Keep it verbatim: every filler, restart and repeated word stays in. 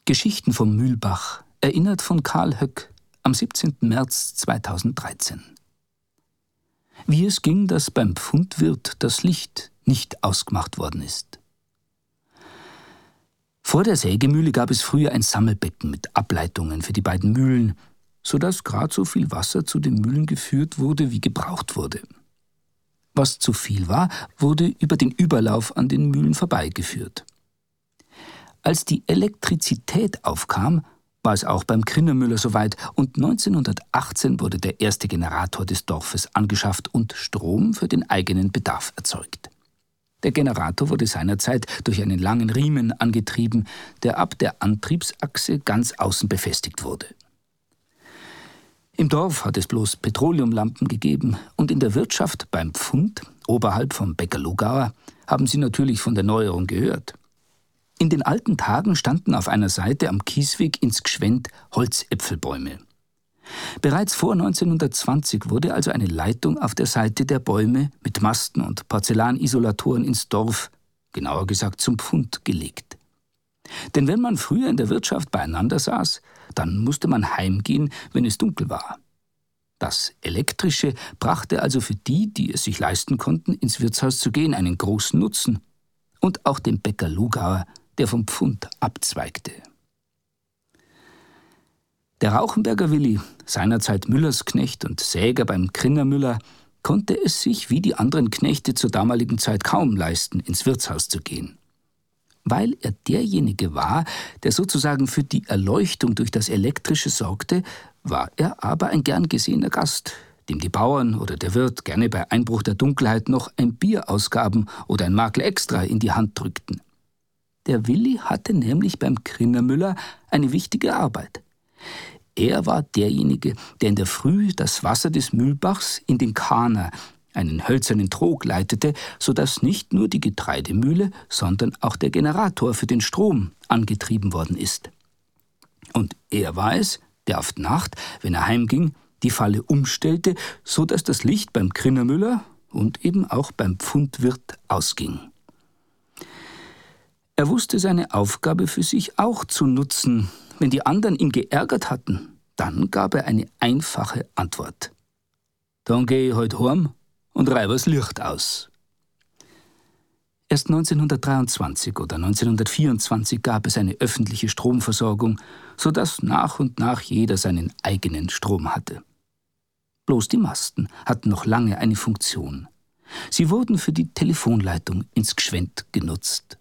Geschichten vom Mühlbach, erinnert von Karl Höck am siebzehnten März zweitausenddreizehn. Wie es ging, dass beim Pfundwirt das Licht nicht ausgemacht worden ist. Vor der Sägemühle gab es früher ein Sammelbecken mit Ableitungen für die beiden Mühlen, sodass gerade so viel Wasser zu den Mühlen geführt wurde, wie gebraucht wurde. Was zu viel war, wurde über den Überlauf an den Mühlen vorbeigeführt. Als die Elektrizität aufkam, war es auch beim Grinnermüller soweit und neunzehnhundertachtzehn wurde der erste Generator des Dorfes angeschafft und Strom für den eigenen Bedarf erzeugt. Der Generator wurde seinerzeit durch einen langen Riemen angetrieben, der ab der Antriebsachse ganz außen befestigt wurde. Im Dorf hat es bloß Petroleumlampen gegeben und in der Wirtschaft beim Pfund, oberhalb vom Bäcker Lugauer, haben sie natürlich von der Neuerung gehört. In den alten Tagen standen auf einer Seite am Kiesweg ins Gschwend Holzäpfelbäume. Bereits vor neunzehnhundertzwanzig wurde also eine Leitung auf der Seite der Bäume mit Masten und Porzellanisolatoren ins Dorf, genauer gesagt zum Pfund, gelegt. Denn wenn man früher in der Wirtschaft beieinander saß, dann musste man heimgehen, wenn es dunkel war. Das Elektrische brachte also für die, die es sich leisten konnten, ins Wirtshaus zu gehen, einen großen Nutzen. Und auch dem Bäcker Lugauer, der vom Pfund abzweigte. Der Rauchenberger Willi, seinerzeit Müllersknecht und Säger beim Grinnermüller, konnte es sich wie die anderen Knechte zur damaligen Zeit kaum leisten, ins Wirtshaus zu gehen. Weil er derjenige war, der sozusagen für die Erleuchtung durch das Elektrische sorgte, war er aber ein gern gesehener Gast, dem die Bauern oder der Wirt gerne bei Einbruch der Dunkelheit noch ein Bier ausgaben oder ein Makel extra in die Hand drückten. Der Willi hatte nämlich beim Grinnermüller eine wichtige Arbeit. Er war derjenige, der in der Früh das Wasser des Mühlbachs in den Kahner, einen hölzernen Trog, leitete, sodass nicht nur die Getreidemühle, sondern auch der Generator für den Strom angetrieben worden ist. Und er war es, der auf die Nacht, wenn er heimging, die Falle umstellte, sodass das Licht beim Grinnermüller und eben auch beim Pfundwirt ausging. Er wusste seine Aufgabe für sich auch zu nutzen. Wenn die anderen ihn geärgert hatten, dann gab er eine einfache Antwort. Dann gehe ich heut heim und reibe das Licht aus. Erst neunzehnhundertdreiundzwanzig oder neunzehnhundertvierundzwanzig gab es eine öffentliche Stromversorgung, sodass nach und nach jeder seinen eigenen Strom hatte. Bloß die Masten hatten noch lange eine Funktion. Sie wurden für die Telefonleitung ins Gschwend genutzt.